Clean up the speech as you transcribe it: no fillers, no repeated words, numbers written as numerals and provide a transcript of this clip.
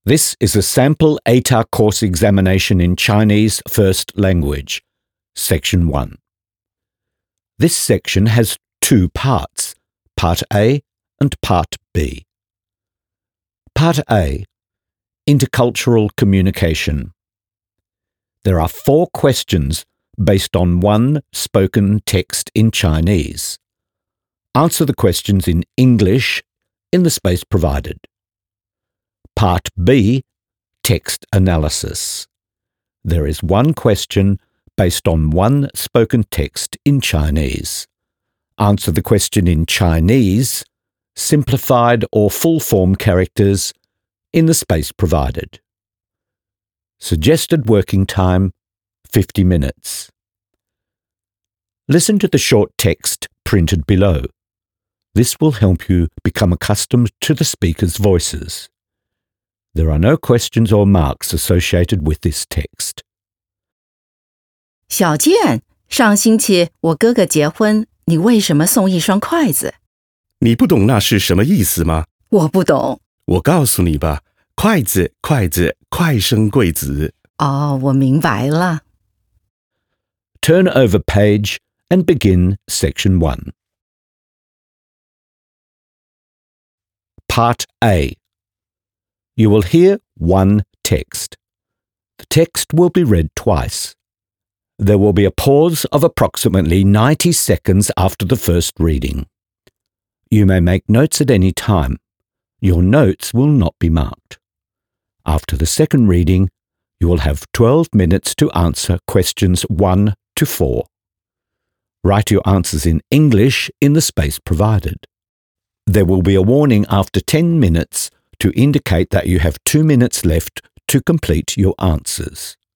This is a sample ATAR course examination in Chinese First Language, Section 1. This section has two parts, Part A and Part B. Part A, Intercultural Communication. There are 4 questions based on one spoken text in Chinese. Answer the questions in English in the space provided. Part B, Text Analysis. There is one question based on one spoken text in Chinese. Answer the question in Chinese, simplified or full-form characters in the space provided. Suggested working time, 50 minutes. Listen to the short text printed below. This will help you become accustomed to the speaker's voices. There are no questions or marks associated with this text. 小健，上星期我哥哥结婚，你为什么送一双筷子？ 你不懂那是什么意思吗？ 我不懂。 我告诉你吧，筷子，筷子，快生贵子。 哦，我明白了。 Turn over page and begin section 1. Part A. You will hear one text. The text will be read twice. There will be a pause of approximately 90 seconds after the first reading. You may make notes at any time. Your notes will not be marked. After the second reading, you will have 12 minutes to answer questions 1 to 4. Write your answers in English in the space provided. There will be a warning after 10 minutes to indicate that you have 2 minutes left to complete your answers.